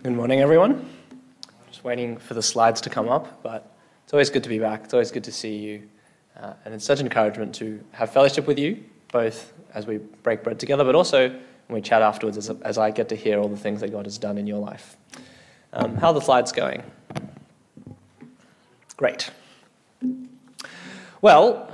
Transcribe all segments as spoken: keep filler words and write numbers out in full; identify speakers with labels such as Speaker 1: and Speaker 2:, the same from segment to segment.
Speaker 1: Good morning, everyone. Just waiting for the slides to come up, but it's always good to be back. It's always good to see you. Uh, and it's such an encouragement to have fellowship with you, both as we break bread together, but also when we chat afterwards as, as I get to hear all the things that God has done in your life. Um, how are the slides going? Great. Well,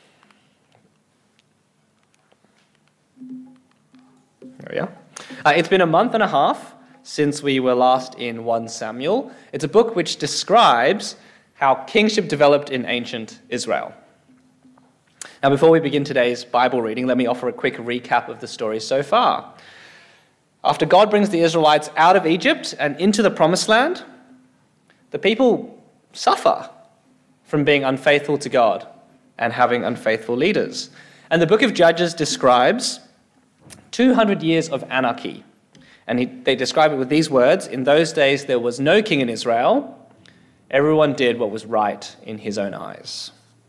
Speaker 1: there we are. Uh, it's been a month and a half since we were last in First Samuel. It's a book which describes how kingship developed in ancient Israel. Now, before we begin today's Bible reading, let me offer a quick recap of the story so far. After God brings the Israelites out of Egypt and into the Promised Land, the people suffer from being unfaithful to God and having unfaithful leaders. And the book of Judges describes two hundred years of anarchy. And he, they describe it with these words: in those days there was no king in Israel. Everyone did what was right in his own eyes.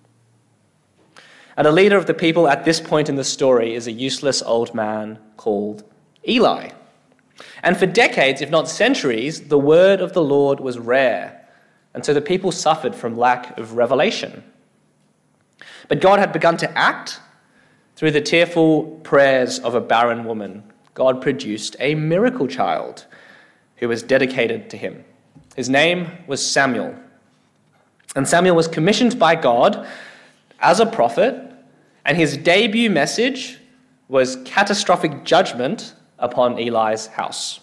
Speaker 1: And the leader of the people at this point in the story is a useless old man called Eli. And for decades, if not centuries, the word of the Lord was rare. And so the people suffered from lack of revelation. But God had begun to act through the tearful prayers of a barren woman. God produced a miracle child who was dedicated to him. His name was Samuel. And Samuel was commissioned by God as a prophet, and his debut message was catastrophic judgment upon Eli's house.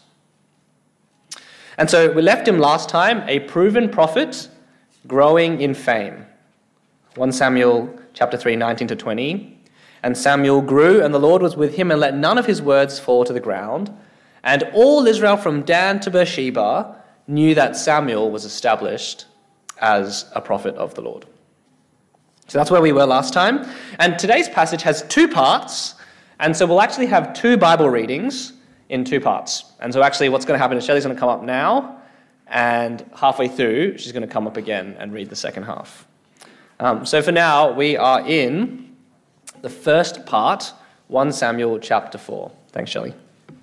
Speaker 1: And so we left him last time, a proven prophet growing in fame. First Samuel chapter three, nineteen to twenty. And Samuel grew, and the Lord was with him, and let none of his words fall to the ground. And all Israel from Dan to Beersheba knew that Samuel was established as a prophet of the Lord. So that's where we were last time. And today's passage has two parts, and so we'll actually have two Bible readings in two parts. And so actually what's going to happen is Shelley's going to come up now, and halfway through she's going to come up again and read the second half. Um, so for now, we are in the first part, First Samuel chapter four. Thanks, Shelley.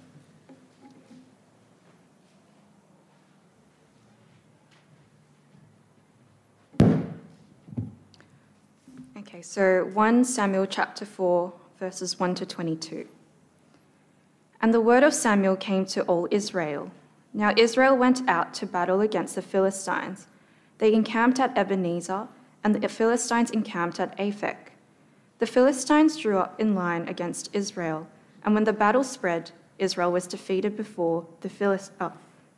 Speaker 2: Okay, so First Samuel chapter four, verses one to twenty-two. And the word of Samuel came to all Israel. Now Israel went out to battle against the Philistines. They encamped at Ebenezer, and the Philistines encamped at Aphek. The Philistines drew up in line against Israel, and when the battle spread, Israel was defeated before the Philist- oh.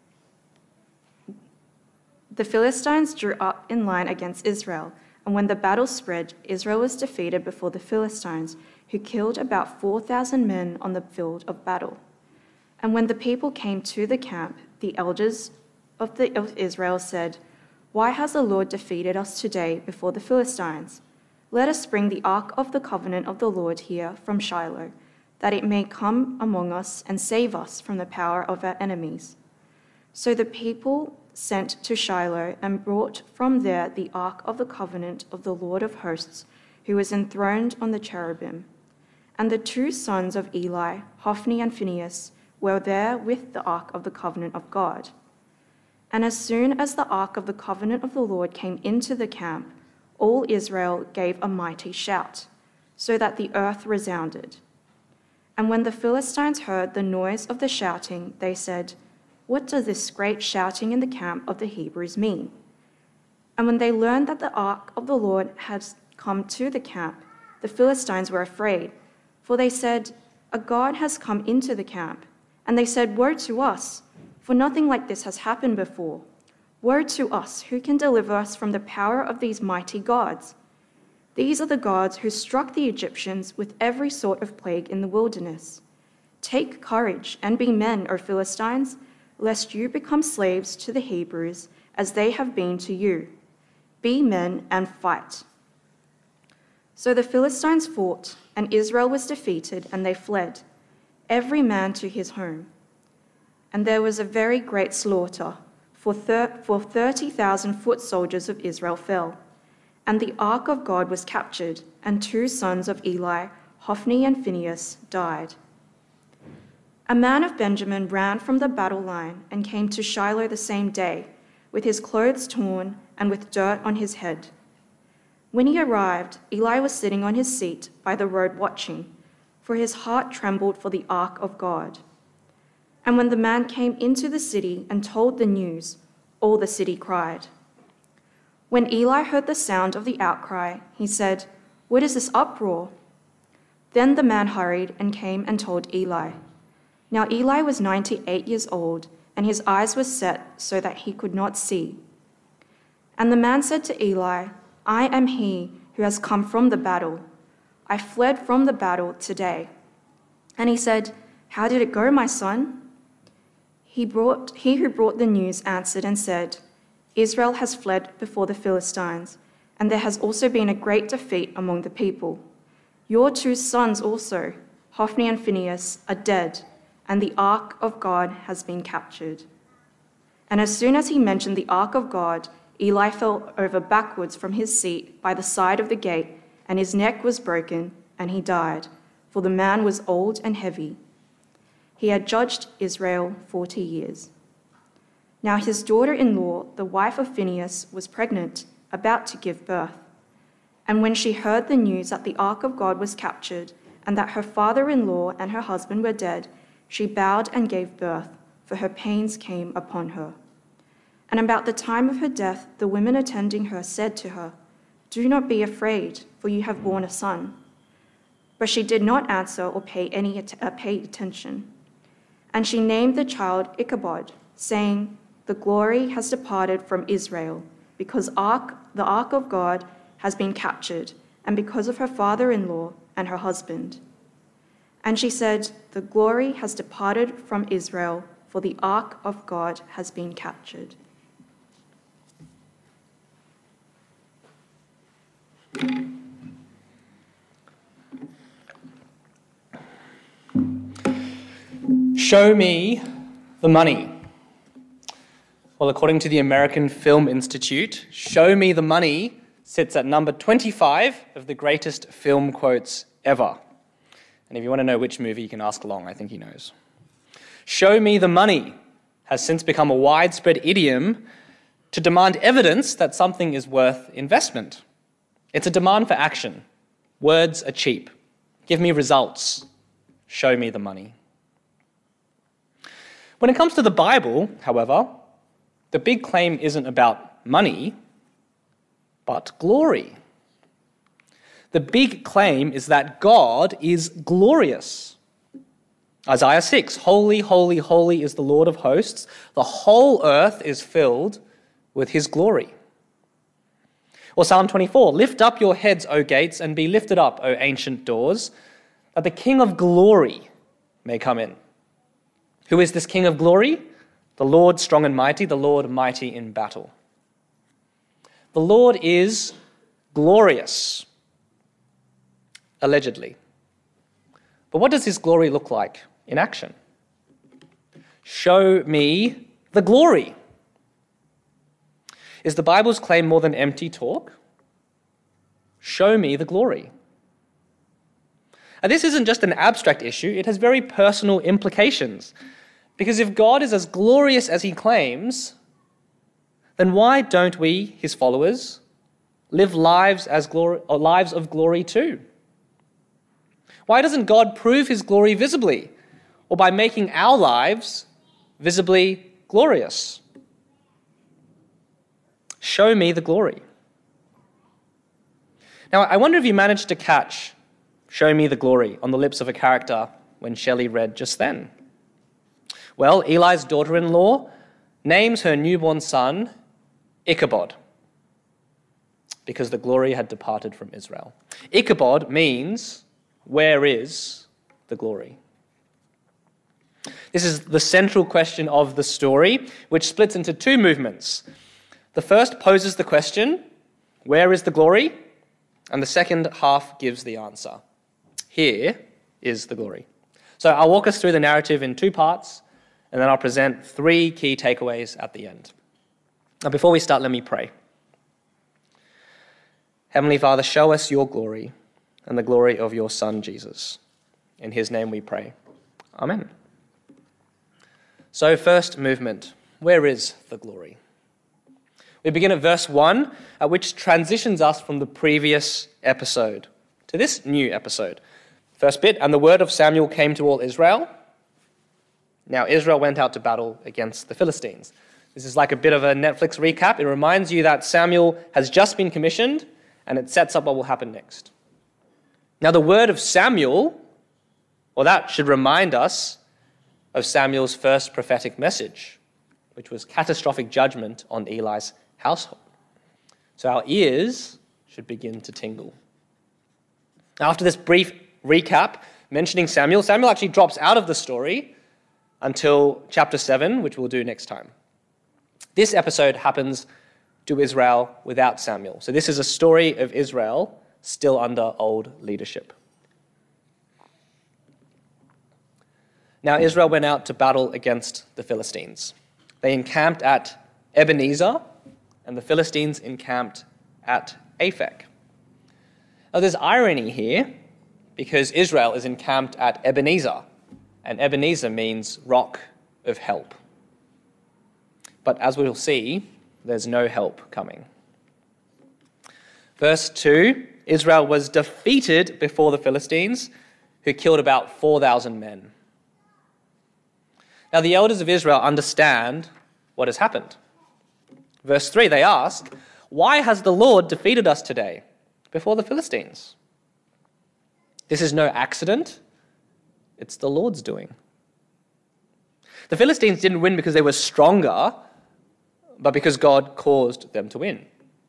Speaker 2: The Philistines drew up in line against Israel, and when the battle spread, Israel was defeated before the Philistines, who killed about four thousand men on the field of battle. And when the people came to the camp, the elders of, the, of Israel said, "Why has the Lord defeated us today before the Philistines? Let us bring the ark of the covenant of the Lord here from Shiloh, that it may come among us and save us from the power of our enemies." So the people sent to Shiloh and brought from there the ark of the covenant of the Lord of hosts, who was enthroned on the cherubim. And the two sons of Eli, Hophni and Phinehas, were there with the ark of the covenant of God. And as soon as the ark of the covenant of the Lord came into the camp, all Israel gave a mighty shout, so that the earth resounded. And when the Philistines heard the noise of the shouting, they said, "What does this great shouting in the camp of the Hebrews mean?" And when they learned that the ark of the Lord had come to the camp, the Philistines were afraid, for they said, "A god has come into the camp." And they said, "Woe to us, for nothing like this has happened before. Woe to us, who can deliver us from the power of these mighty gods? These are the gods who struck the Egyptians with every sort of plague in the wilderness. Take courage and be men, O Philistines, lest you become slaves to the Hebrews, as they have been to you. Be men and fight." So the Philistines fought, and Israel was defeated, and they fled, every man to his home. And there was a very great slaughter, for thirty thousand foot soldiers of Israel fell. And the ark of God was captured, and two sons of Eli, Hophni and Phinehas, died. A man of Benjamin ran from the battle line and came to Shiloh the same day, with his clothes torn and with dirt on his head. When he arrived, Eli was sitting on his seat by the road watching, for his heart trembled for the ark of God. And when the man came into the city and told the news, all the city cried. When Eli heard the sound of the outcry, he said, "What is this uproar?" Then the man hurried and came and told Eli. Now Eli was ninety-eight years old, and his eyes were set so that he could not see. And the man said to Eli, "I am he who has come from the battle. I fled from the battle today." And he said, "How did it go, my son?" He, brought, he who brought the news answered and said, "Israel has fled before the Philistines, and there has also been a great defeat among the people. Your two sons also, Hophni and Phinehas, are dead, and the ark of God has been captured." And as soon as he mentioned the ark of God, Eli fell over backwards from his seat by the side of the gate, and his neck was broken, and he died, for the man was old and heavy. He had judged Israel forty years. Now his daughter-in-law, the wife of Phinehas, was pregnant, about to give birth. And when she heard the news that the ark of God was captured, and that her father-in-law and her husband were dead, she bowed and gave birth, for her pains came upon her. And about the time of her death, the women attending her said to her, "Do not be afraid, for you have borne a son." But she did not answer or pay any uh, pay attention. And she named the child Ichabod, saying, "The glory has departed from Israel, because ark, the ark of God has been captured, and because of her father-in-law and her husband." And she said, "The glory has departed from Israel, for the ark of God has been captured."
Speaker 1: Show me the money. Well, according to the American Film Institute, "Show me the money" sits at number twenty-five of the greatest film quotes ever. And if you want to know which movie, you can ask Long. I think he knows. "Show me the money" has since become a widespread idiom to demand evidence that something is worth investment. It's a demand for action. Words are cheap. Give me results. Show me the money. When it comes to the Bible, however, the big claim isn't about money, but glory. The big claim is that God is glorious. Isaiah six, "Holy, holy, holy is the Lord of hosts. The whole earth is filled with his glory." Or Psalm twenty-four, "Lift up your heads, O gates, and be lifted up, O ancient doors, that the King of glory may come in." Who is this King of glory? The Lord strong and mighty, the Lord mighty in battle. The Lord is glorious, allegedly. But what does his glory look like in action? Show me the glory. Is the Bible's claim more than empty talk? Show me the glory. And this isn't just an abstract issue, it has very personal implications. Because if God is as glorious as he claims, then why don't we, his followers, live lives as glory, or lives of glory too? Why doesn't God prove his glory visibly, or by making our lives visibly glorious? Show me the glory. Now, I wonder if you managed to catch "show me the glory" on the lips of a character when Shelley read just then. Well, Eli's daughter-in-law names her newborn son Ichabod, because the glory had departed from Israel. Ichabod means, where is the glory? This is the central question of the story, which splits into two movements. The first poses the question, where is the glory? And the second half gives the answer. Here is the glory. So I'll walk us through the narrative in two parts, and then I'll present three key takeaways at the end. Now, before we start, let me pray. Heavenly Father, show us your glory and the glory of your Son, Jesus. In his name we pray. Amen. So first movement, where is the glory? We begin at verse one, uh, which transitions us from the previous episode to this new episode. First bit, and the word of Samuel came to all Israel. Now Israel went out to battle against the Philistines. This is like a bit of a Netflix recap. It reminds you that Samuel has just been commissioned, and it sets up what will happen next. Now the word of Samuel, well, that should remind us of Samuel's first prophetic message, which was catastrophic judgment on Eli's household. So our ears should begin to tingle. After this brief recap mentioning Samuel, Samuel actually drops out of the story until chapter seven, which we'll do next time. This episode happens to Israel without Samuel. So this is a story of Israel still under old leadership. Now Israel went out to battle against the Philistines. They encamped at Ebenezer, and the Philistines encamped at Aphek. Now there's irony here, because Israel is encamped at Ebenezer, and Ebenezer means rock of help. But as we'll see, there's no help coming. Verse two, Israel was defeated before the Philistines, who killed about four thousand men. Now the elders of Israel understand what has happened. Verse three, they ask, why has the Lord defeated us today before the Philistines? This is no accident. It's the Lord's doing. The Philistines didn't win because they were stronger, but because God caused them to win.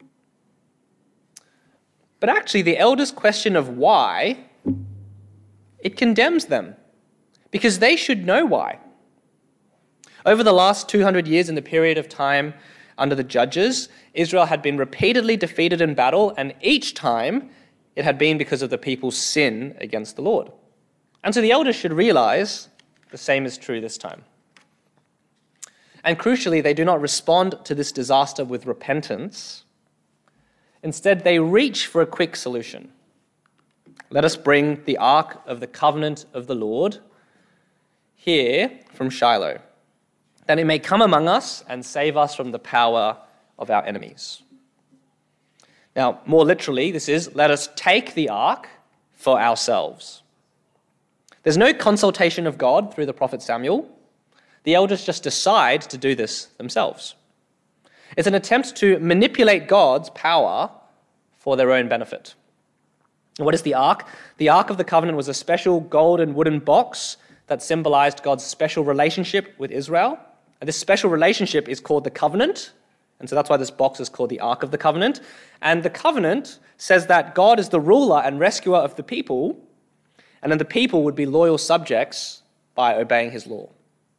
Speaker 1: But actually, the elders' question of why, it condemns them, because they should know why. Over the last two hundred years, in the period of time under the judges, Israel had been repeatedly defeated in battle, and each time it had been because of the people's sin against the Lord. And so the elders should realize the same is true this time. And crucially, they do not respond to this disaster with repentance. Instead, they reach for a quick solution. Let us bring the ark of the covenant of the Lord here from Shiloh, that it may come among us and save us from the power of our enemies. Now, more literally, this is, let us take the ark for ourselves. There's no consultation of God through the prophet Samuel. The elders just decide to do this themselves. It's an attempt to manipulate God's power for their own benefit. What is the ark? The Ark of the Covenant was a special gold and wooden box that symbolized God's special relationship with Israel. And this special relationship is called the covenant. And so that's why this box is called the Ark of the Covenant. And the covenant says that God is the ruler and rescuer of the people, and then the people would be loyal subjects by obeying his law.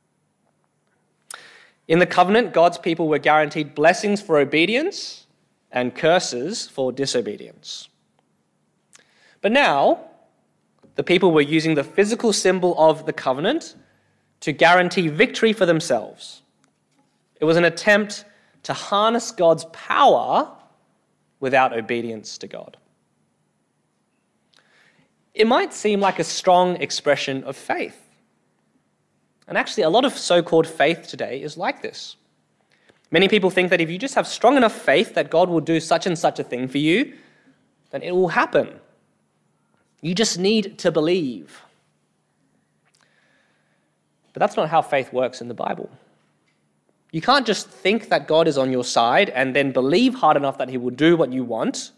Speaker 1: In the covenant, God's people were guaranteed blessings for obedience and curses for disobedience. But now, the people were using the physical symbol of the covenant to guarantee victory for themselves. It was an attempt to harness God's power without obedience to God. It might seem like a strong expression of faith. And actually, a lot of so-called faith today is like this. Many people think that if you just have strong enough faith that God will do such and such a thing for you, then it will happen. You just need to believe. But that's not how faith works in the Bible. You can't just think that God is on your side and then believe hard enough that he will do what you want.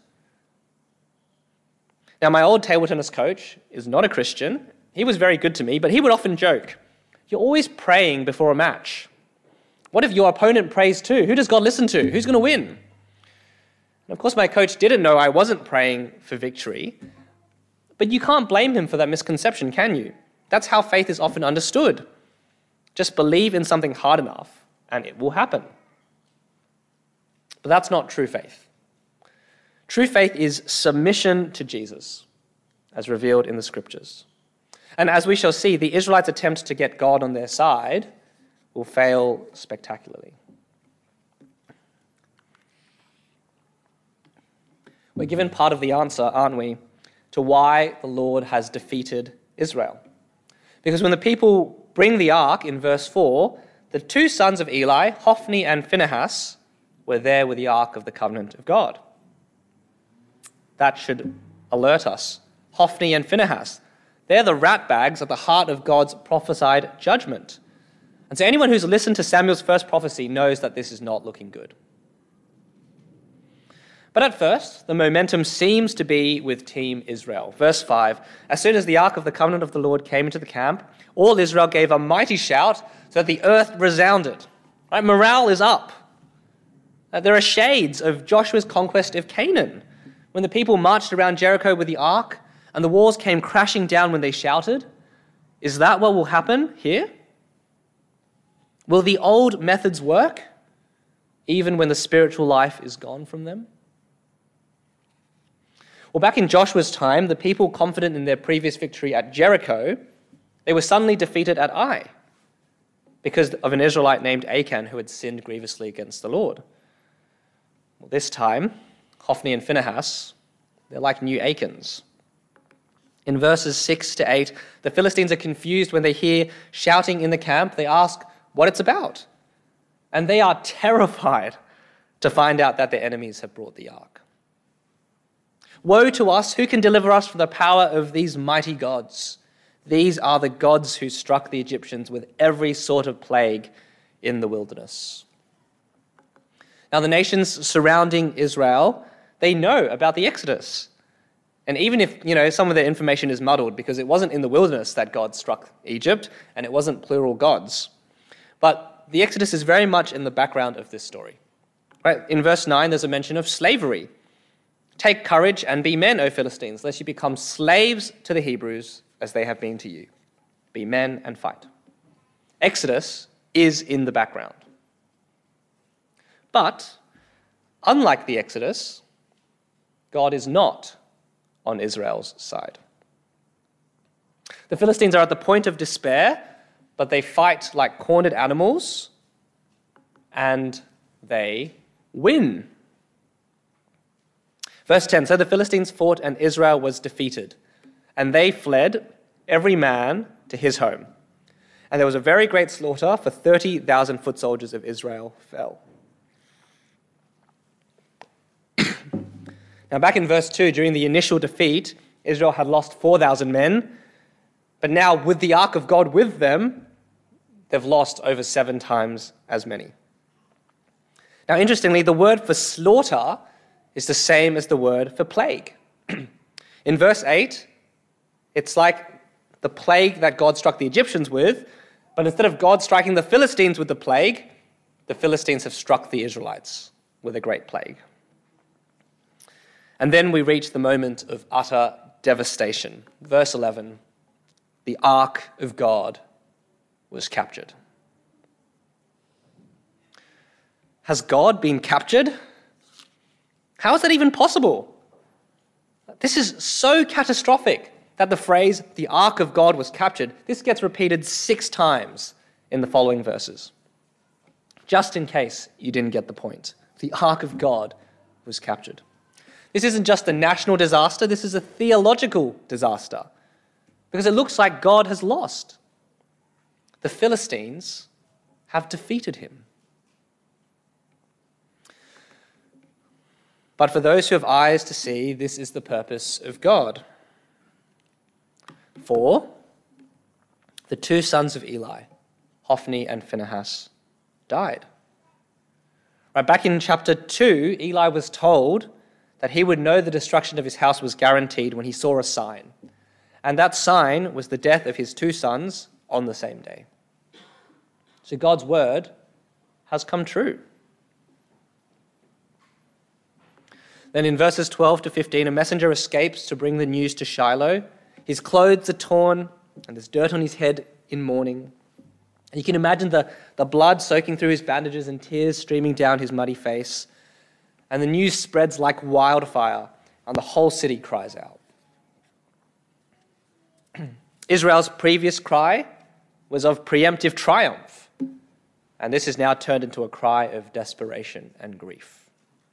Speaker 1: Now, my old table tennis coach is not a Christian. He was very good to me, but he would often joke, you're always praying before a match. What if your opponent prays too? Who does God listen to? Who's going to win? And of course, my coach didn't know I wasn't praying for victory, but you can't blame him for that misconception, can you? That's how faith is often understood. Just believe in something hard enough, and it will happen. But that's not true faith. True faith is submission to Jesus, as revealed in the scriptures. And as we shall see, the Israelites' attempt to get God on their side will fail spectacularly. We're given part of the answer, aren't we, to why the Lord has defeated Israel. Because when the people bring the ark in verse four, the two sons of Eli, Hophni and Phinehas, were there with the Ark of the Covenant of God. That should alert us. Hophni and Phinehas, they're the ratbags at the heart of God's prophesied judgment. And so anyone who's listened to Samuel's first prophecy knows that this is not looking good. But at first, the momentum seems to be with Team Israel. Verse five, as soon as the Ark of the Covenant of the Lord came into the camp, all Israel gave a mighty shout so that the earth resounded. Right? Morale is up. Uh, there are shades of Joshua's conquest of Canaan, when the people marched around Jericho with the Ark and the walls came crashing down when they shouted. Is that what will happen here? Will the old methods work, even when the spiritual life is gone from them? Well, back in Joshua's time, the people confident in their previous victory at Jericho, they were suddenly defeated at Ai because of an Israelite named Achan who had sinned grievously against the Lord. Well, this time, Hophni and Phinehas, they're like new Achans. In verses six to eight, the Philistines are confused when they hear shouting in the camp. They ask what it's about. And they are terrified to find out that their enemies have brought the ark. Woe to us, who can deliver us from the power of these mighty gods? These are the gods who struck the Egyptians with every sort of plague in the wilderness. Now, the nations surrounding Israel, they know about the Exodus. And even if, you know, some of their information is muddled because it wasn't in the wilderness that God struck Egypt and it wasn't plural gods. But the Exodus is very much in the background of this story. Right? In verse nine, there's a mention of slavery. Take courage and be men, O Philistines, lest you become slaves to the Hebrews as they have been to you. Be men and fight. Exodus is in the background. But, unlike the Exodus, God is not on Israel's side. The Philistines are at the point of despair, but they fight like cornered animals, and they win. Verse ten, so the Philistines fought and Israel was defeated, and they fled, every man to his home. And there was a very great slaughter, for thirty thousand foot soldiers of Israel fell. Now back in verse two, during the initial defeat, Israel had lost four thousand men, but now with the ark of God with them, they've lost over seven times as many. Now interestingly, the word for slaughter is the same as the word for plague. In verse eight, it's like the plague that God struck the Egyptians with, but instead of God striking the Philistines with the plague, the Philistines have struck the Israelites with a great plague. And then we reach the moment of utter devastation. Verse eleven, the ark of God was captured. Has God been captured? How is that even possible? This is so catastrophic that the phrase, the ark of God was captured, this gets repeated six times in the following verses. Just in case you didn't get the point. The ark of God was captured. This isn't just a national disaster, this is a theological disaster. Because it looks like God has lost. The Philistines have defeated him. But for those who have eyes to see, this is the purpose of God. For the two sons of Eli, Hophni and Phinehas, died. Right, back in chapter two, Eli was told that he would know the destruction of his house was guaranteed when he saw a sign. And that sign was the death of his two sons on the same day. So God's word has come true. Then in verses twelve to fifteen, a messenger escapes to bring the news to Shiloh. His clothes are torn, and there's dirt on his head in mourning. And you can imagine the, the blood soaking through his bandages and tears streaming down his muddy face. And the news spreads like wildfire, and the whole city cries out. Israel's previous cry was of preemptive triumph, and this is now turned into a cry of desperation and grief.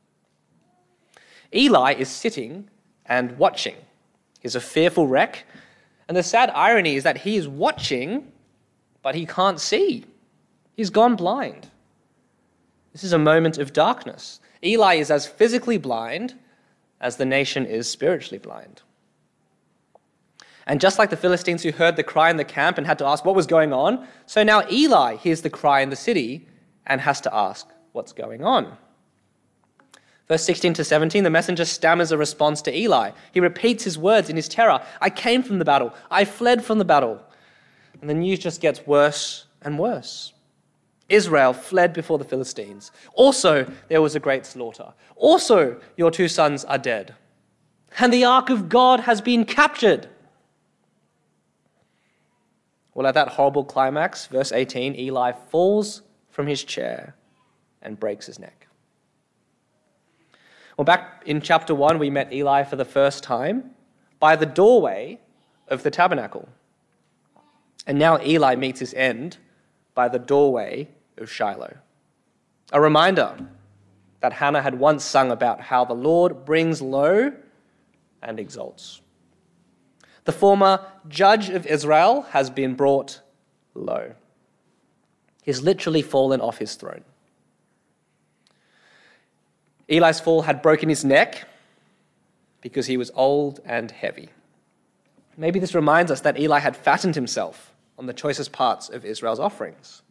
Speaker 1: Eli is sitting and watching. He's a fearful wreck, and the sad irony is that he is watching, but he can't see. He's gone blind. This is a moment of darkness. Eli is as physically blind as the nation is spiritually blind. And just like the Philistines who heard the cry in the camp and had to ask what was going on, so now Eli hears the cry in the city and has to ask what's going on. Verse sixteen to seventeen, the messenger stammers a response to Eli. He repeats his words in his terror. I came from the battle. I fled from the battle. And the news just gets worse and worse. Israel fled before the Philistines. Also, there was a great slaughter. Also, your two sons are dead. And the ark of God has been captured. Well, at that horrible climax, verse eighteen, Eli falls from his chair and breaks his neck. Well, back in chapter one, we met Eli for the first time by the doorway of the tabernacle. And now Eli meets his end by the doorway of Shiloh. A reminder that Hannah had once sung about how the Lord brings low and exalts. The former judge of Israel has been brought low. He's literally fallen off his throne. Eli's fall had broken his neck because he was old and heavy. Maybe this reminds us that Eli had fattened himself on the choicest parts of Israel's offerings.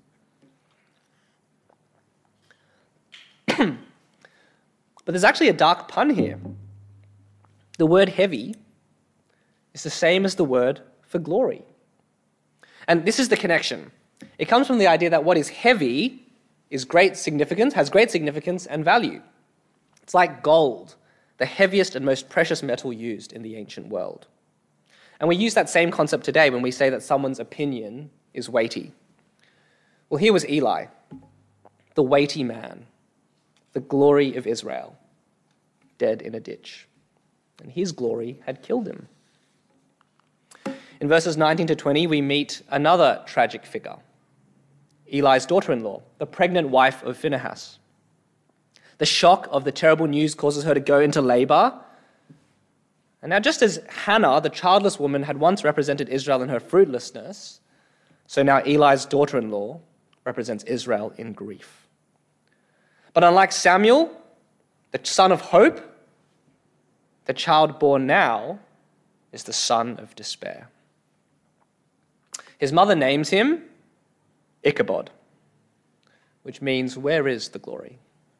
Speaker 1: But there's actually a dark pun here. The word heavy is the same as the word for glory. And this is the connection. It comes from the idea that what is heavy is great significance, has great significance and value. It's like gold, the heaviest and most precious metal used in the ancient world. And we use that same concept today when we say that someone's opinion is weighty. Well, here was Eli, the weighty man, the glory of Israel, dead in a ditch. And his glory had killed him. In verses nineteen to twenty, we meet another tragic figure, Eli's daughter-in-law, the pregnant wife of Phinehas. The shock of the terrible news causes her to go into labor. And now, just as Hannah, the childless woman, had once represented Israel in her fruitlessness, so now Eli's daughter-in-law represents Israel in grief. But unlike Samuel, the son of hope, the child born now is the son of despair. His mother names him Ichabod, which means, where is the glory?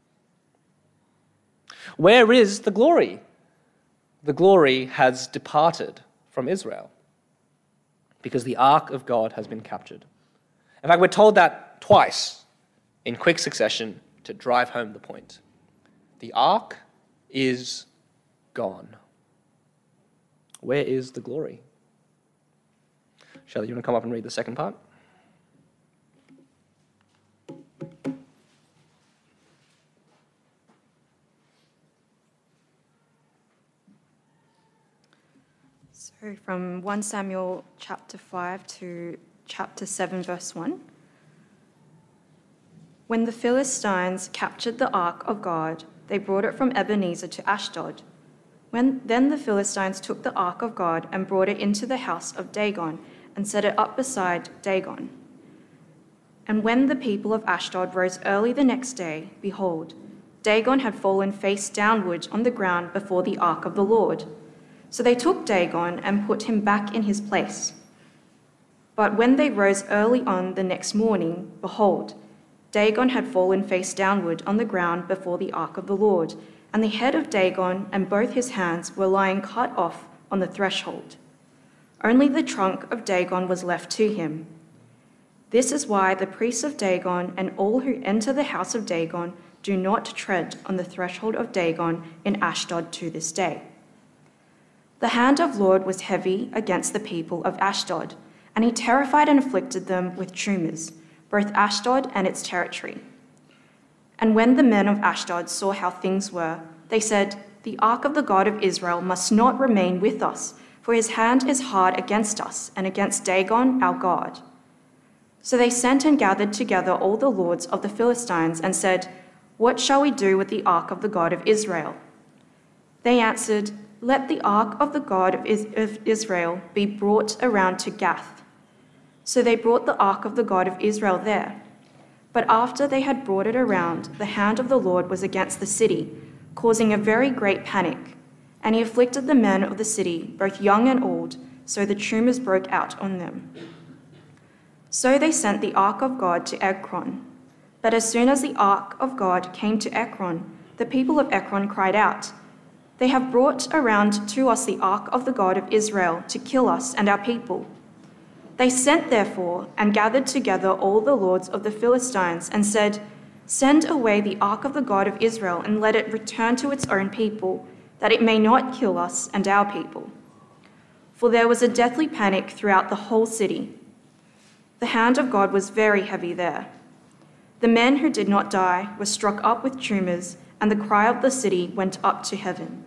Speaker 1: Where is the glory? The glory has departed from Israel because the ark of God has been captured. In fact, we're told that twice in quick succession to drive home the point. The ark is gone. Where is the glory? Shelley, you want to come up and read the second part?
Speaker 2: So from First Samuel chapter five to chapter seven, verse one. When the Philistines captured the ark of God, they brought it from Ebenezer to Ashdod. When, then the Philistines took the ark of God and brought it into the house of Dagon and set it up beside Dagon. And when the people of Ashdod rose early the next day, behold, Dagon had fallen face downward on the ground before the ark of the Lord. So they took Dagon and put him back in his place. But when they rose early on the next morning, behold, Dagon had fallen face downward on the ground before the ark of the Lord, and the head of Dagon and both his hands were lying cut off on the threshold. Only the trunk of Dagon was left to him. This is why the priests of Dagon and all who enter the house of Dagon do not tread on the threshold of Dagon in Ashdod to this day. The hand of Lord was heavy against the people of Ashdod, and he terrified and afflicted them with tumors, both Ashdod and its territory. And when the men of Ashdod saw how things were, they said, "The ark of the God of Israel must not remain with us, for his hand is hard against us and against Dagon our God." So they sent and gathered together all the lords of the Philistines and said, "What shall we do with the ark of the God of Israel?" They answered, "Let the ark of the God of Israel be brought around to Gath." So they brought the ark of the God of Israel there. But after they had brought it around, the hand of the Lord was against the city, causing a very great panic. And he afflicted the men of the city, both young and old, so the tumors broke out on them. So they sent the ark of God to Ekron. But as soon as the ark of God came to Ekron, the people of Ekron cried out, "They have brought around to us the ark of the God of Israel to kill us and our people." They sent, therefore, and gathered together all the lords of the Philistines and said, "Send away the ark of the God of Israel and let it return to its own people, that it may not kill us and our people." For there was a deathly panic throughout the whole city. The hand of God was very heavy there. The men who did not die were struck up with tumors, and the cry of the city went up to heaven.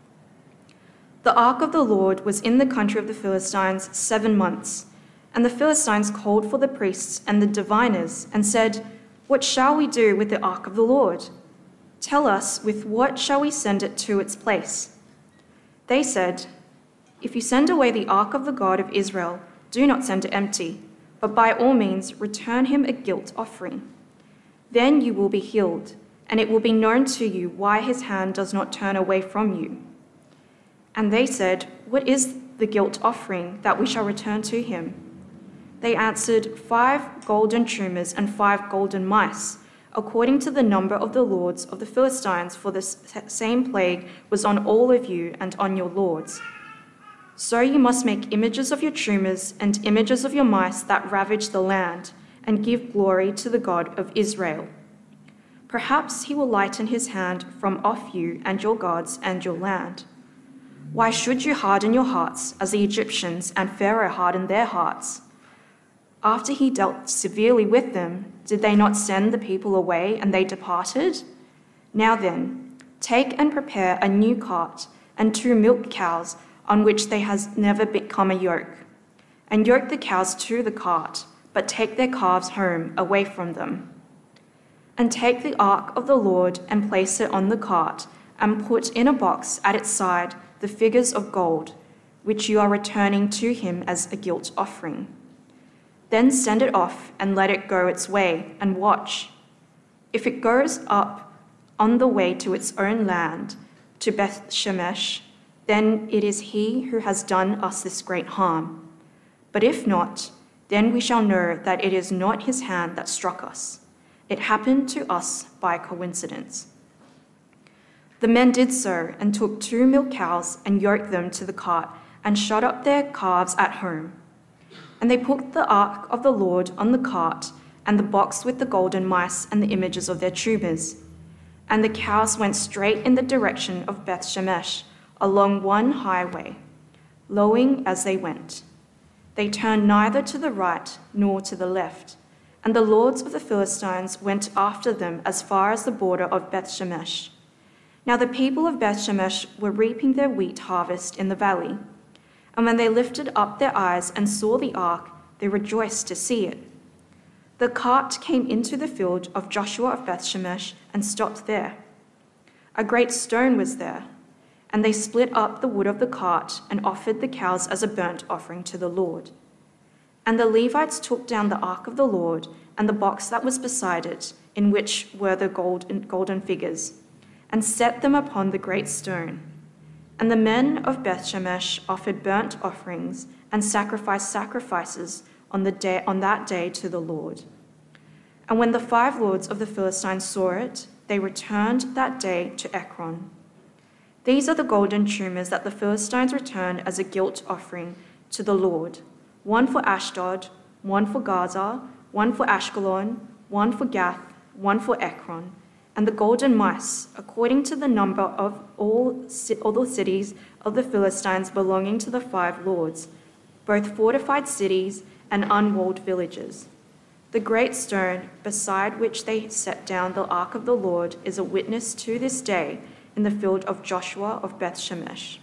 Speaker 2: The ark of the Lord was in the country of the Philistines seven months. And the Philistines called for the priests and the diviners and said, "What shall we do with the ark of the Lord? Tell us, with what shall we send it to its place?" They said, "If you send away the ark of the God of Israel, do not send it empty, but by all means return him a guilt offering. Then you will be healed, and it will be known to you why his hand does not turn away from you." And they said, "What is the guilt offering that we shall return to him?" They answered, "Five golden tumors and five golden mice, according to the number of the lords of the Philistines, for the same plague was on all of you and on your lords. So you must make images of your tumors and images of your mice that ravage the land, and give glory to the God of Israel. Perhaps he will lighten his hand from off you and your gods and your land. Why should you harden your hearts as the Egyptians and Pharaoh hardened their hearts? After he dealt severely with them, did they not send the people away and they departed? Now then, take and prepare a new cart and two milk cows on which there has never become a yoke, and yoke the cows to the cart, but take their calves home away from them. And take the ark of the Lord and place it on the cart, and put in a box at its side the figures of gold, which you are returning to him as a guilt offering. Then send it off and let it go its way, and watch. If it goes up on the way to its own land, to Beth Shemesh, then it is he who has done us this great harm. But if not, then we shall know that it is not his hand that struck us. It happened to us by coincidence." The men did so, and took two milk cows and yoked them to the cart, and shut up their calves at home. And they put the ark of the Lord on the cart, and the box with the golden mice and the images of their tumors. And the cows went straight in the direction of Beth Shemesh, along one highway, lowing as they went. They turned neither to the right nor to the left. And the lords of the Philistines went after them as far as the border of Beth Shemesh. Now the people of Beth Shemesh were reaping their wheat harvest in the valley. And when they lifted up their eyes and saw the ark, they rejoiced to see it. The cart came into the field of Joshua of Beth Shemesh and stopped there. A great stone was there, and they split up the wood of the cart and offered the cows as a burnt offering to the Lord. And the Levites took down the ark of the Lord and the box that was beside it, in which were the gold and golden figures, and set them upon the great stone. And the men of Beth Shemesh offered burnt offerings and sacrificed sacrifices on, the day, on that day to the Lord. And when the five lords of the Philistines saw it, they returned that day to Ekron. These are the golden tumors that the Philistines returned as a guilt offering to the Lord, one for Ashdod, one for Gaza, one for Ashkelon, one for Gath, one for Ekron, and the golden mice, according to the number of all, all the cities of the Philistines belonging to the five lords, both fortified cities and unwalled villages. The great stone beside which they set down the ark of the Lord is a witness to this day in the field of Joshua of Beth Shemesh.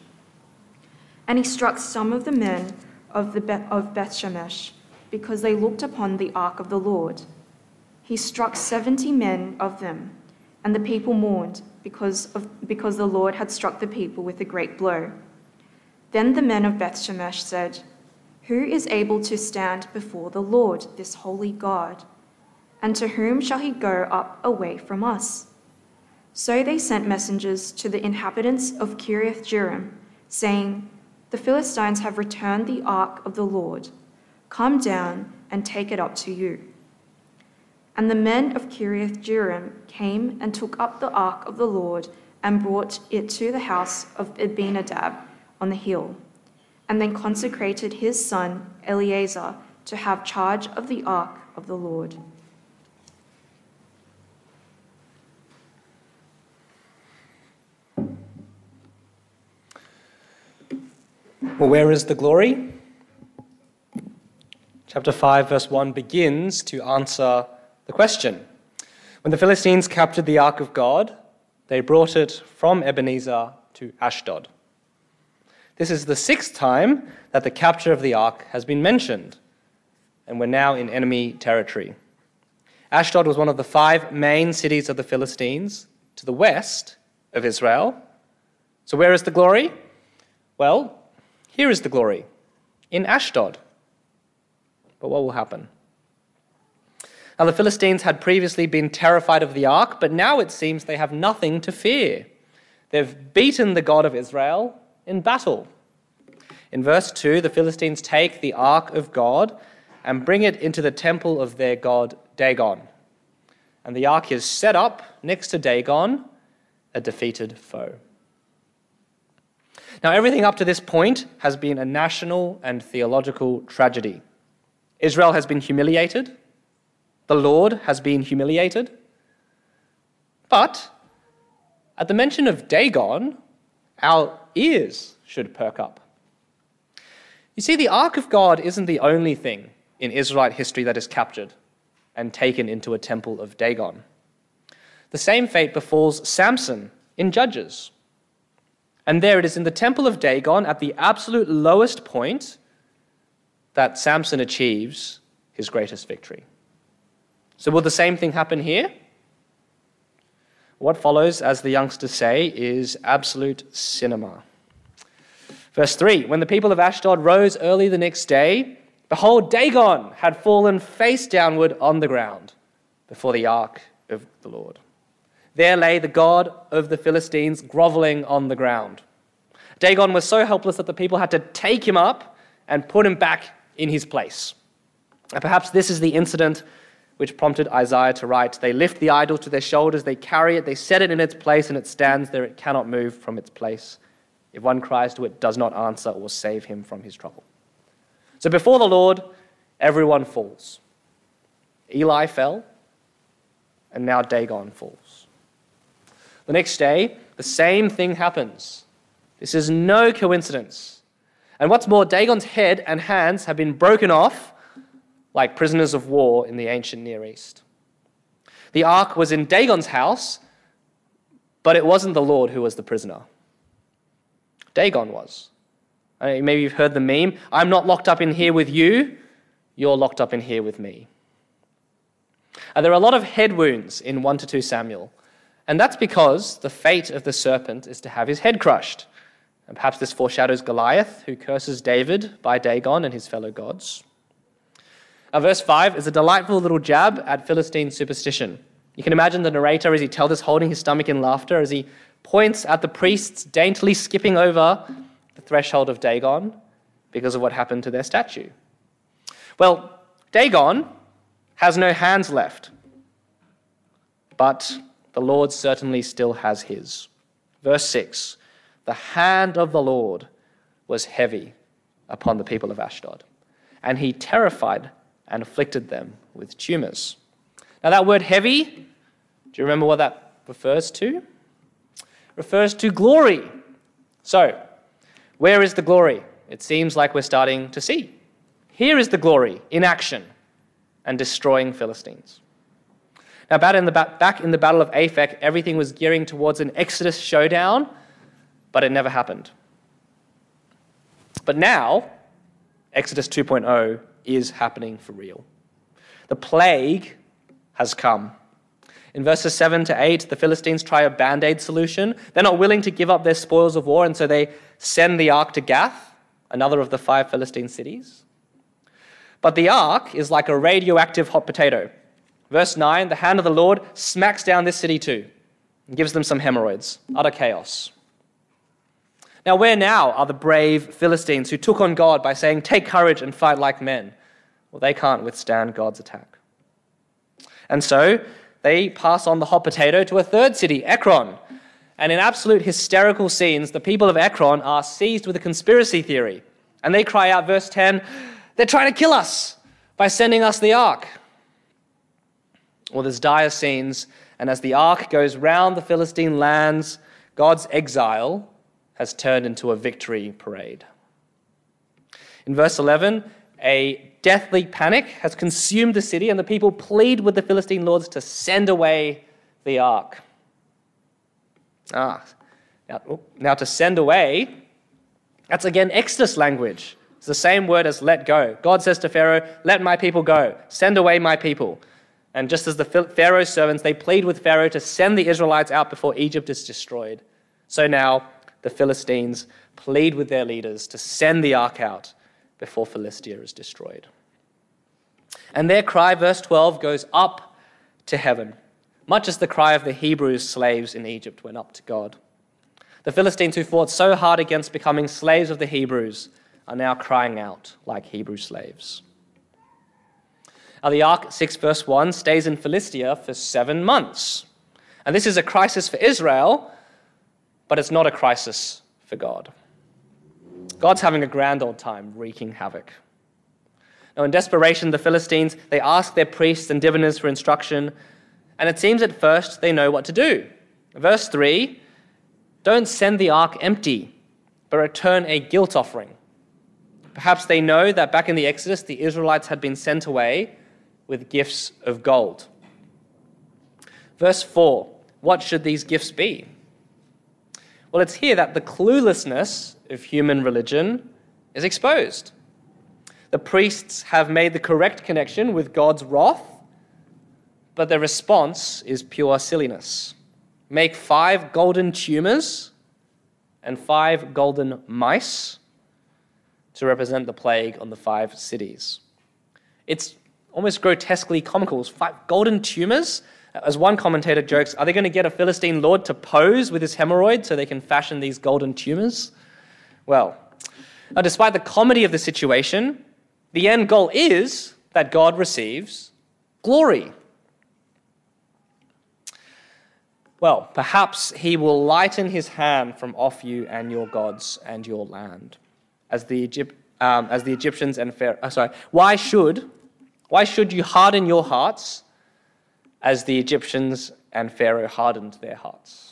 Speaker 2: And he struck some of the men of, the Be- of Beth Shemesh because they looked upon the ark of the Lord. He struck seventy men of them, and the people mourned because, of, because the Lord had struck the people with a great blow. Then the men of Beth Shemesh said, "Who is able to stand before the Lord, this holy God?" And to whom shall he go up away from us? So they sent messengers to the inhabitants of Kiriath-jearim, saying, The Philistines have returned the ark of the Lord. Come down and take it up to you. And the men of Kiriath-jearim came and took up the ark of the Lord and brought it to the house of Abinadab on the hill, and then consecrated his son Eleazar to have charge of the ark of the Lord.
Speaker 1: Well, where is the glory? Chapter five, verse one begins to answer the question. When the Philistines captured the ark of God, they brought it from Ebenezer to Ashdod. This is the sixth time that the capture of the ark has been mentioned, and we're now in enemy territory. Ashdod was one of the five main cities of the Philistines to the west of Israel. So where is the glory? Well, here is the glory, in Ashdod. But what will happen? Now, the Philistines had previously been terrified of the ark, but now it seems they have nothing to fear. They've beaten the God of Israel in battle. In verse two, the Philistines take the ark of God and bring it into the temple of their god Dagon. And the ark is set up next to Dagon, a defeated foe. Now, everything up to this point has been a national and theological tragedy. Israel has been humiliated. The Lord has been humiliated. But at the mention of Dagon, our ears should perk up. You see, the ark of God isn't the only thing in Israelite history that is captured and taken into a temple of Dagon. The same fate befalls Samson in Judges. And there it is in the temple of Dagon, at the absolute lowest point, that Samson achieves his greatest victory. So will the same thing happen here? What follows, as the youngsters say, is absolute cinema. Verse three, when the people of Ashdod rose early the next day, behold, Dagon had fallen face downward on the ground before the ark of the Lord. There lay the god of the Philistines groveling on the ground. Dagon was so helpless that the people had to take him up and put him back in his place. And perhaps this is the incident which prompted Isaiah to write, They lift the idol to their shoulders, they carry it, they set it in its place, and it stands there, it cannot move from its place. If one cries to it, it does not answer or save him from his trouble. So before the Lord, everyone falls. Eli fell, and now Dagon falls. The next day, the same thing happens. This is no coincidence. And what's more, Dagon's head and hands have been broken off like prisoners of war in the ancient Near East. The ark was in Dagon's house, but it wasn't the Lord who was the prisoner. Dagon was. I mean, maybe you've heard the meme, I'm not locked up in here with you, you're locked up in here with me. And there are a lot of head wounds in one to two Samuel. And that's because the fate of the serpent is to have his head crushed. And perhaps this foreshadows Goliath, who curses David by Dagon and his fellow gods. Now, verse five is a delightful little jab at Philistine superstition. You can imagine the narrator as he tells us holding his stomach in laughter as he points at the priests daintily skipping over the threshold of Dagon because of what happened to their statue. Well, Dagon has no hands left, but the Lord certainly still has his. Verse six, the hand of the Lord was heavy upon the people of Ashdod, and he terrified and afflicted them with tumors. Now that word heavy, do you remember what that refers to? It refers to glory. So, where is the glory? It seems like we're starting to see. Here is the glory in action and destroying Philistines. Now, back in the, back in the Battle of Aphek, everything was gearing towards an Exodus showdown, but it never happened. But now, Exodus two point oh is happening for real. The plague has come. In verses seven to eight, the Philistines try a band-aid solution. They're not willing to give up their spoils of war, and so they send the ark to Gath, another of the five Philistine cities. But the ark is like a radioactive hot potato. Verse nine, the hand of the Lord smacks down this city too and gives them some hemorrhoids, utter chaos. Now, where now are the brave Philistines who took on God by saying, "Take courage and fight like men"? Well, they can't withstand God's attack. And so they pass on the hot potato to a third city, Ekron. And in absolute hysterical scenes, the people of Ekron are seized with a conspiracy theory. And they cry out, verse ten, "They're trying to kill us by sending us the ark." Well, there's dire scenes, and as the ark goes round the Philistine lands, God's exile has turned into a victory parade. In verse eleven, a deathly panic has consumed the city, and the people plead with the Philistine lords to send away the ark. Ah, now, oh, now to send away, that's again Exodus language. It's the same word as let go. God says to Pharaoh, "Let my people go, send away my people." And just as the Pharaoh's servants, they plead with Pharaoh to send the Israelites out before Egypt is destroyed. So now the Philistines plead with their leaders to send the ark out before Philistia is destroyed. And their cry, verse twelve, goes up to heaven, much as the cry of the Hebrew slaves in Egypt went up to God. The Philistines who fought so hard against becoming slaves of the Hebrews are now crying out like Hebrew slaves. Now, the ark, six verse one, stays in Philistia for seven months. And this is a crisis for Israel, but it's not a crisis for God. God's having a grand old time wreaking havoc. Now, in desperation, the Philistines, they ask their priests and diviners for instruction, and it seems at first they know what to do. Verse three, "Don't send the ark empty, but return a guilt offering." Perhaps they know that back in the Exodus, the Israelites had been sent away with gifts of gold. Verse four, what should these gifts be? Well, it's here that the cluelessness of human religion is exposed. The priests have made the correct connection with God's wrath, but their response is pure silliness. Make five golden tumors and five golden mice to represent the plague on the five cities. It's almost grotesquely comical. Five golden tumors? As one commentator jokes, are they going to get a Philistine lord to pose with his hemorrhoid so they can fashion these golden tumors? Well, now despite the comedy of the situation, the end goal is that God receives glory. Well, perhaps he will lighten his hand from off you and your gods and your land. As the, Egypt, um, as the Egyptians and Pharaoh, uh, sorry, why should, why should you harden your hearts as the Egyptians and Pharaoh hardened their hearts?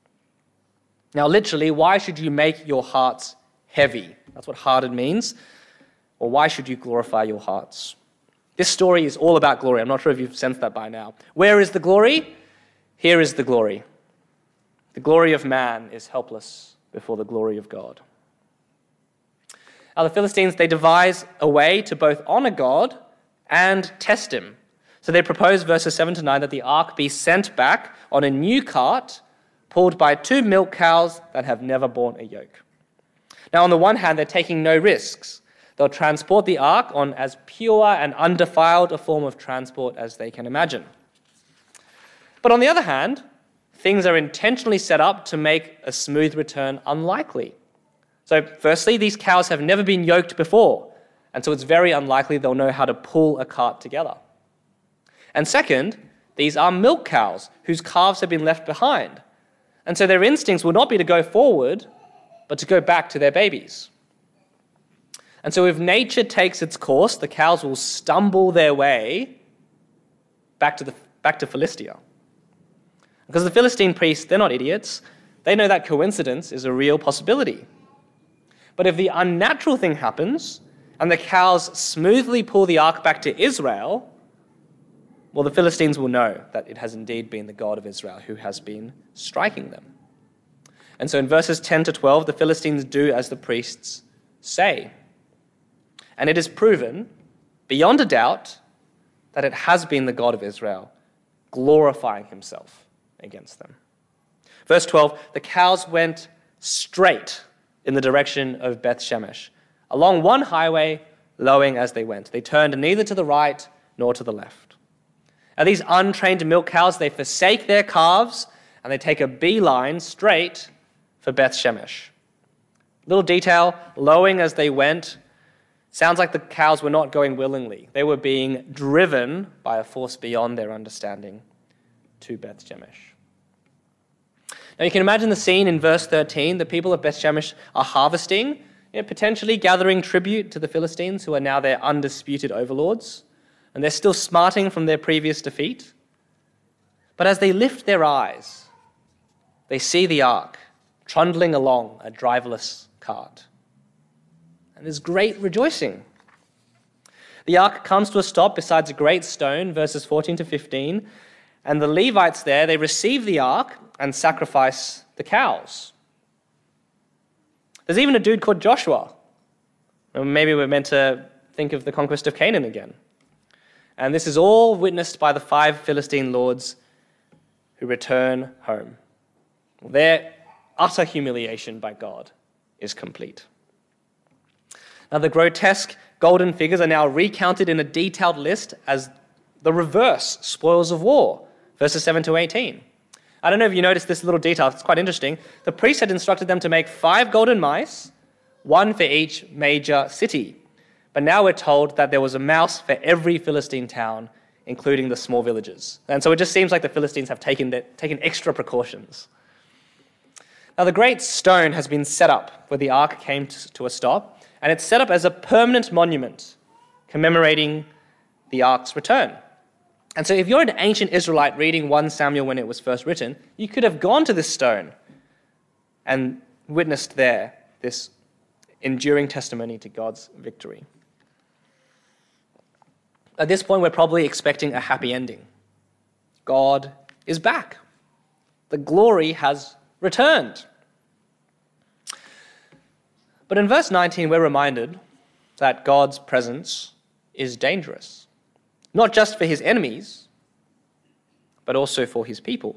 Speaker 1: Now, literally, why should you make your hearts heavy? That's what hardened means. Or why should you glorify your hearts? This story is all about glory. I'm not sure if you've sensed that by now. Where is the glory? Here is the glory. The glory of man is helpless before the glory of God. Now, the Philistines, they devise a way to both honor God and test him. So they propose, verses seven to nine, that the ark be sent back on a new cart pulled by two milk cows that have never borne a yoke. Now, on the one hand, they're taking no risks. They'll transport the ark on as pure and undefiled a form of transport as they can imagine. But on the other hand, things are intentionally set up to make a smooth return unlikely. So firstly, these cows have never been yoked before, and so it's very unlikely they'll know how to pull a cart together. And second, these are milk cows whose calves have been left behind, and so their instincts will not be to go forward, but to go back to their babies. And so if nature takes its course, the cows will stumble their way back to, the, back to Philistia. Because the Philistine priests, they're not idiots. They know that coincidence is a real possibility. But if the unnatural thing happens, and the cows smoothly pull the ark back to Israel, well, the Philistines will know that it has indeed been the God of Israel who has been striking them. And so in verses ten to twelve, the Philistines do as the priests say. And it is proven, beyond a doubt, that it has been the God of Israel glorifying himself against them. Verse twelve, the cows went straight in the direction of Beth Shemesh, along one highway, lowing as they went. They turned neither to the right nor to the left. Now, these untrained milk cows, they forsake their calves and they take a beeline straight for Beth Shemesh. Little detail, lowing as they went, sounds like the cows were not going willingly. They were being driven by a force beyond their understanding to Beth Shemesh. Now you can imagine the scene in verse thirteen. The people of Beth Shemesh are harvesting, you know, potentially gathering tribute to the Philistines, who are now their undisputed overlords. And they're still smarting from their previous defeat. But as they lift their eyes, they see the ark trundling along a driverless cart. And there's great rejoicing. The ark comes to a stop beside a great stone, verses fourteen to fifteen, and the Levites there, they receive the ark and sacrifice the cows. There's even a dude called Joshua. Or maybe we're meant to think of the conquest of Canaan again. And this is all witnessed by the five Philistine lords who return home. Their utter humiliation by God is complete. Now, the grotesque golden figures are now recounted in a detailed list as the reverse spoils of war, verses seven to eighteen. I don't know if you noticed this little detail, it's quite interesting. The priest had instructed them to make five golden mice, one for each major city. But now we're told that there was a mouse for every Philistine town, including the small villages. And so it just seems like the Philistines have taken, the, taken extra precautions. Now, the great stone has been set up where the ark came to a stop, and it's set up as a permanent monument commemorating the ark's return. And so if you're an ancient Israelite reading First Samuel when it was first written, you could have gone to this stone and witnessed there this enduring testimony to God's victory. At this point, we're probably expecting a happy ending. God is back. The glory has returned. But in verse nineteen, we're reminded that God's presence is dangerous, not just for his enemies, but also for his people.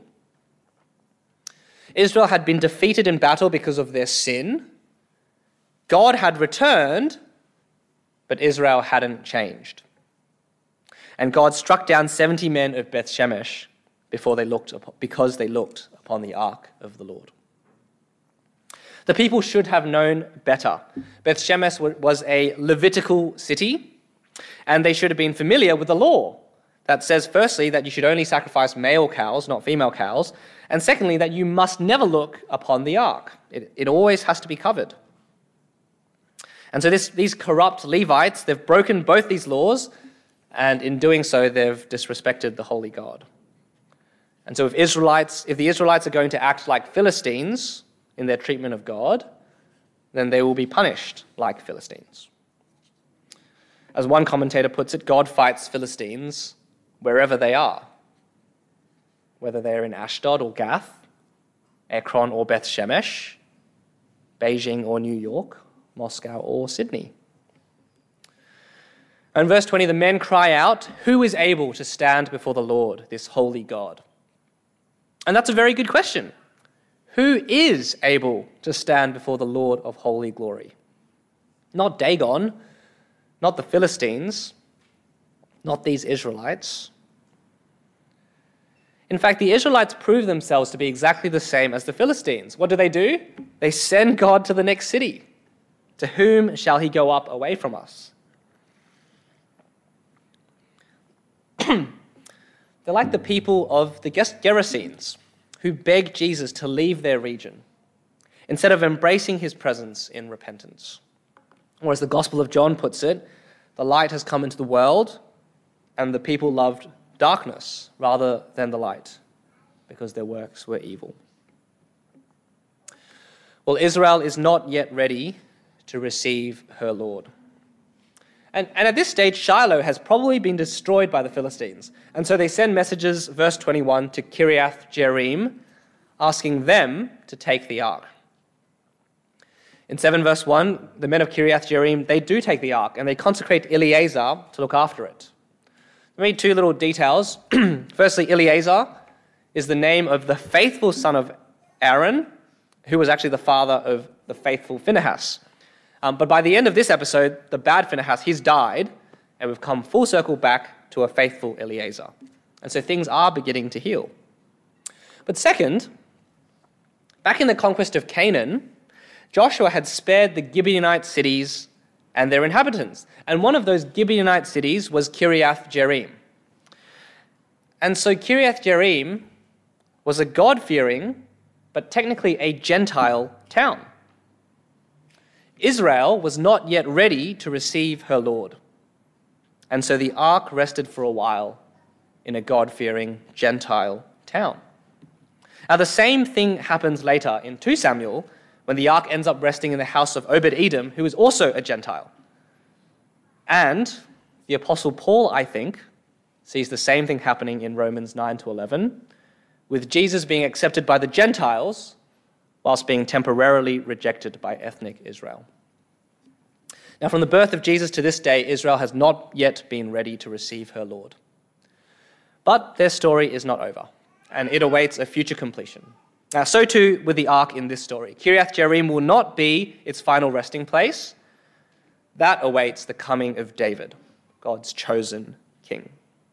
Speaker 1: Israel had been defeated in battle because of their sin. God had returned, but Israel hadn't changed. And God struck down seventy men of Beth Shemesh before they looked upon, because they looked upon the ark of the Lord. The people should have known better. Beth Shemesh was a Levitical city, and they should have been familiar with the law that says, firstly, that you should only sacrifice male cows, not female cows, and secondly, that you must never look upon the ark. It, it always has to be covered. And so this, these corrupt Levites, they've broken both these laws, and in doing so, they've disrespected the holy God. And so if Israelites, if the Israelites are going to act like Philistines in their treatment of God, then they will be punished like Philistines. As one commentator puts it, God fights Philistines wherever they are, whether they're in Ashdod or Gath, Ekron or Beth Shemesh, Beijing or New York, Moscow or Sydney. And verse twenty, the men cry out, "Who is able to stand before the Lord, this holy God?" And that's a very good question. Who is able to stand before the Lord of holy glory? Not Dagon, not the Philistines, not these Israelites. In fact, the Israelites prove themselves to be exactly the same as the Philistines. What do they do? They send God to the next city. To whom shall he go up away from us? They're like the people of the Gerasenes, who begged Jesus to leave their region instead of embracing his presence in repentance. Or as the Gospel of John puts it, the light has come into the world, and the people loved darkness rather than the light, because their works were evil. Well, Israel is not yet ready to receive her Lord. And, and at this stage, Shiloh has probably been destroyed by the Philistines. And so they send messages, verse twenty-one, to Kiriath Jearim, asking them to take the ark. In seven verse one, the men of Kiriath Jearim, they do take the ark, and they consecrate Eleazar to look after it. Let me read two little details. Firstly, Eleazar is the name of the faithful son of Aaron, who was actually the father of the faithful Phinehas. Um, but by the end of this episode, the bad Phinehas, he's died, and we've come full circle back to a faithful Eleazar. And so things are beginning to heal. But second, back in the conquest of Canaan, Joshua had spared the Gibeonite cities and their inhabitants. And one of those Gibeonite cities was Kiriath Jearim. And so Kiriath Jearim was a God-fearing, but technically a Gentile town. Israel was not yet ready to receive her Lord. And so the ark rested for a while in a God-fearing Gentile town. Now the same thing happens later in Second Samuel, when the ark ends up resting in the house of Obed-Edom, who is also a Gentile. And the Apostle Paul, I think, sees the same thing happening in Romans nine to eleven, with Jesus being accepted by the Gentiles whilst being temporarily rejected by ethnic Israel. Now, from the birth of Jesus to this day, Israel has not yet been ready to receive her Lord. But their story is not over, and it awaits a future completion. Now, so too with the ark in this story. Kiriath Jearim will not be its final resting place. That awaits the coming of David, God's chosen king.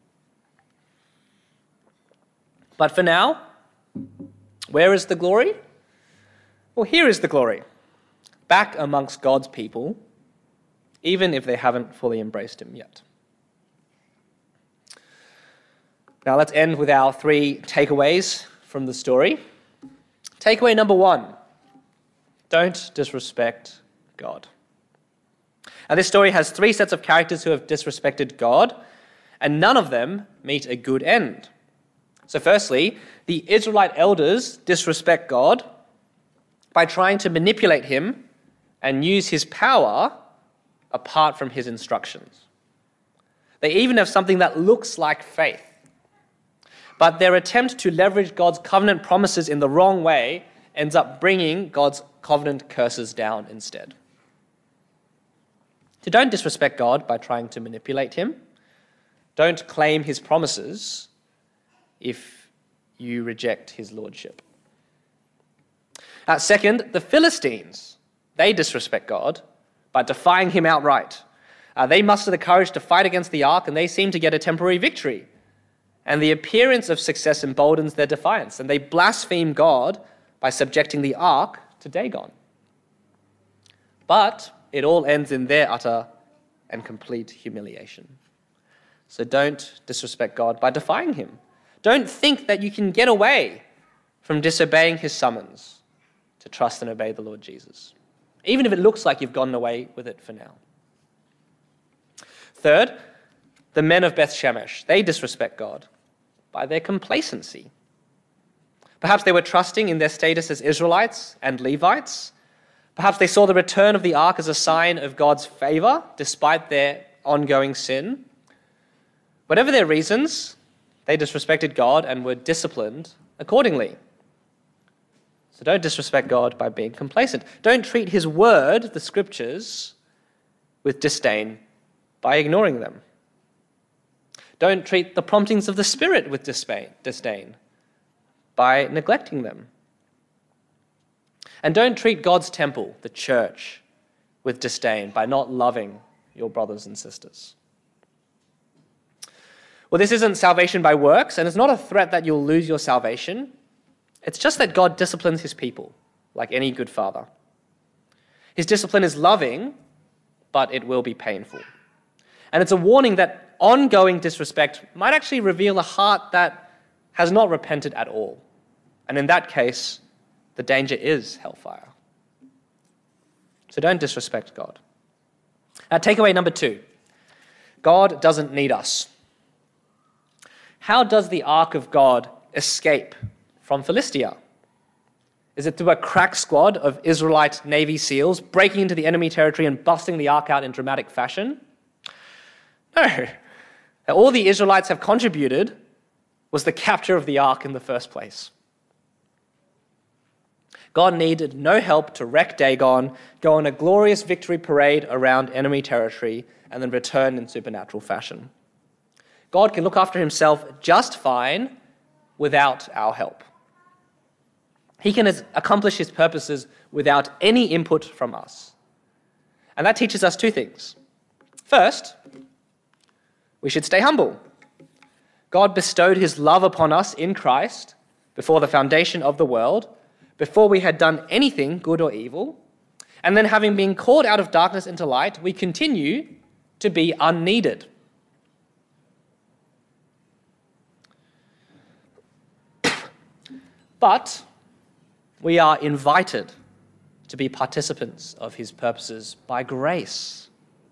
Speaker 1: But for now, where is the glory? Well, here is the glory, back amongst God's people, even if they haven't fully embraced him yet. Now let's end with our three takeaways from the story. Takeaway number one, don't disrespect God. Now this story has three sets of characters who have disrespected God, and none of them meet a good end. So firstly, the Israelite elders disrespect God by trying to manipulate him and use his power apart from his instructions. They even have something that looks like faith. But their attempt to leverage God's covenant promises in the wrong way ends up bringing God's covenant curses down instead. So don't disrespect God by trying to manipulate him. Don't claim his promises if you reject his lordship. Uh, second, the Philistines, they disrespect God by defying him outright. Uh, they muster the courage to fight against the ark, and they seem to get a temporary victory. And the appearance of success emboldens their defiance, and they blaspheme God by subjecting the ark to Dagon. But it all ends in their utter and complete humiliation. So don't disrespect God by defying him. Don't think that you can get away from disobeying his summons to trust and obey the Lord Jesus, even if it looks like you've gotten away with it for now. Third, the men of Beth Shemesh, they disrespect God by their complacency. Perhaps they were trusting in their status as Israelites and Levites. Perhaps they saw the return of the ark as a sign of God's favor, despite their ongoing sin. Whatever their reasons, they disrespected God and were disciplined accordingly. So don't disrespect God by being complacent. Don't treat his word, the scriptures, with disdain by ignoring them. Don't treat the promptings of the Spirit with disdain by neglecting them. And don't treat God's temple, the church, with disdain by not loving your brothers and sisters. Well, this isn't salvation by works, and it's not a threat that you'll lose your salvation. It's just that God disciplines his people, like any good father. His discipline is loving, but it will be painful. And it's a warning that ongoing disrespect might actually reveal a heart that has not repented at all. And in that case, the danger is hellfire. So don't disrespect God. Now, takeaway number two. God doesn't need us. How does the ark of God escape from Philistia? Is it through a crack squad of Israelite Navy SEALs breaking into the enemy territory and busting the ark out in dramatic fashion? No. All the Israelites have contributed was the capture of the ark in the first place. God needed no help to wreck Dagon, go on a glorious victory parade around enemy territory, and then return in supernatural fashion. God can look after himself just fine without our help. He can accomplish his purposes without any input from us. And that teaches us two things. First, we should stay humble. God bestowed his love upon us in Christ before the foundation of the world, before we had done anything good or evil, and then having been called out of darkness into light, we continue to be unneeded. But we are invited to be participants of his purposes by grace.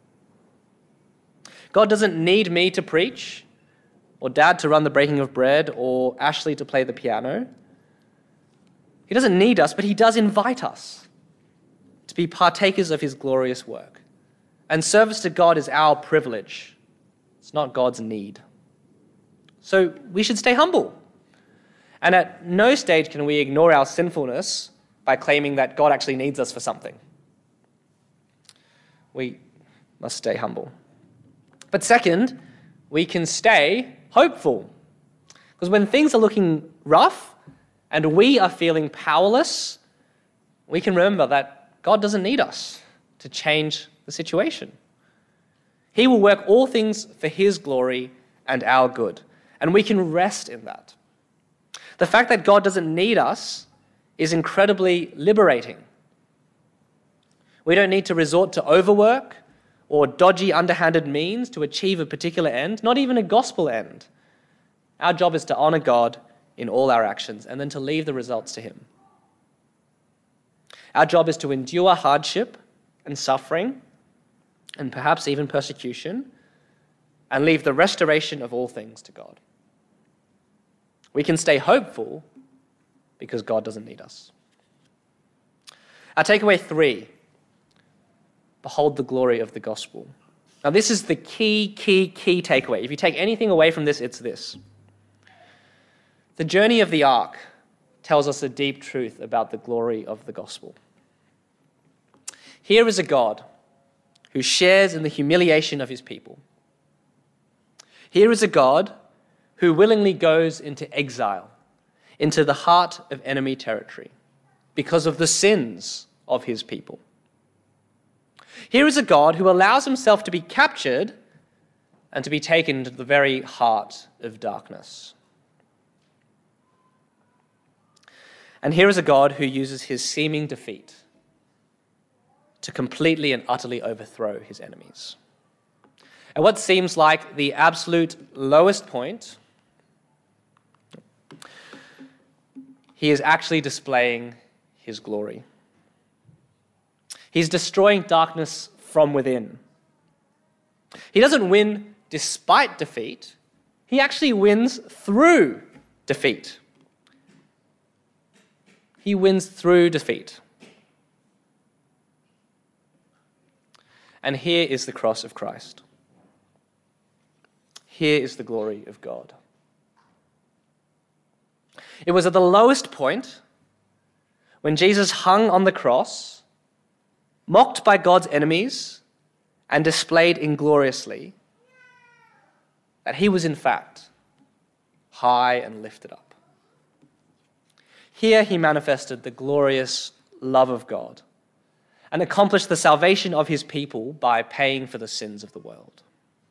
Speaker 1: God doesn't need me to preach, or Dad to run the breaking of bread, or Ashley to play the piano. He doesn't need us, but he does invite us to be partakers of his glorious work. And service to God is our privilege. It's not God's need. So we should stay humble. And at no stage can we ignore our sinfulness by claiming that God actually needs us for something. We must stay humble. But second, we can stay hopeful. Because when things are looking rough and we are feeling powerless, we can remember that God doesn't need us to change the situation. He will work all things for his glory and our good. And we can rest in that. The fact that God doesn't need us is incredibly liberating. We don't need to resort to overwork or dodgy, underhanded means to achieve a particular end, not even a gospel end. Our job is to honor God in all our actions and then to leave the results to him. Our job is to endure hardship and suffering, and perhaps even persecution, and leave the restoration of all things to God. We can stay hopeful because God doesn't need us. Our takeaway three, behold the glory of the gospel. Now this is the key, key, key takeaway. If you take anything away from this, it's this. The journey of the ark tells us a deep truth about the glory of the gospel. Here is a God who shares in the humiliation of his people. Here is a God who willingly goes into exile, into the heart of enemy territory, because of the sins of his people. Here is a God who allows himself to be captured and to be taken to the very heart of darkness. And here is a God who uses his seeming defeat to completely and utterly overthrow his enemies. At what seems like the absolute lowest point, he is actually displaying his glory. He's destroying darkness from within. He doesn't win despite defeat. He actually wins through defeat. He wins through defeat. And here is the cross of Christ. Here is the glory of God. It was at the lowest point, when Jesus hung on the cross, mocked by God's enemies and displayed ingloriously, that he was in fact high and lifted up. Here he manifested the glorious love of God and accomplished the salvation of his people by paying for the sins of the world.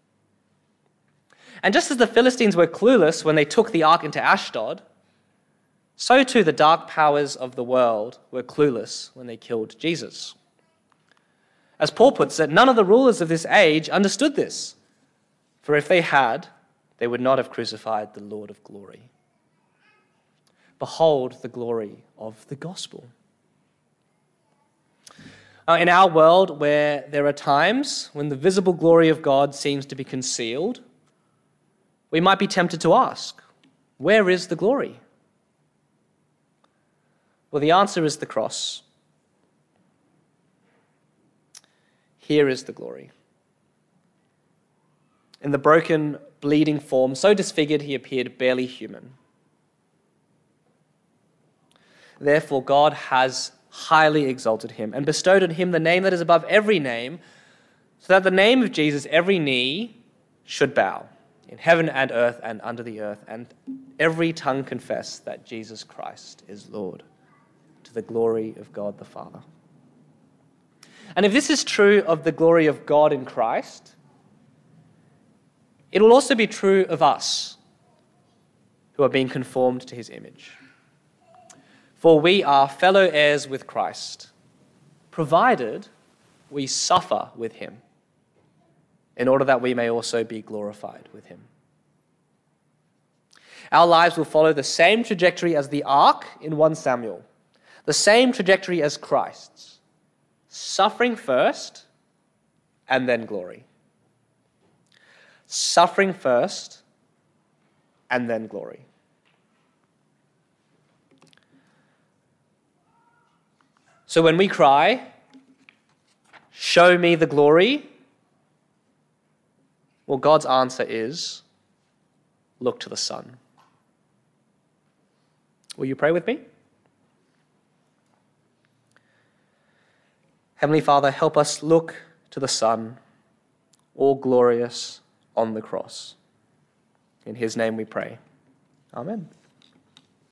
Speaker 1: And just as the Philistines were clueless when they took the ark into Ashdod, so too the dark powers of the world were clueless when they killed Jesus. As Paul puts it, none of the rulers of this age understood this, for if they had, they would not have crucified the Lord of glory. Behold the glory of the gospel. Now, in our world, where there are times when the visible glory of God seems to be concealed, we might be tempted to ask, where is the glory? Well, the answer is the cross. Here is the glory. In the broken, bleeding form, so disfigured he appeared barely human. Therefore, God has highly exalted him and bestowed on him the name that is above every name, so that the name of Jesus every knee should bow, in heaven and earth and under the earth, and every tongue confess that Jesus Christ is Lord, to the glory of God the Father. And if this is true of the glory of God in Christ, it will also be true of us who are being conformed to his image. For we are fellow heirs with Christ, provided we suffer with him, in order that we may also be glorified with him. Our lives will follow the same trajectory as the ark in First Samuel, the same trajectory as Christ's, suffering first and then glory. Suffering first and then glory. So when we cry, "Show me the glory," well, God's answer is, look to the Son. Will you pray with me? Heavenly Father, help us look to the Son, all glorious on the cross. In his name we pray. Amen.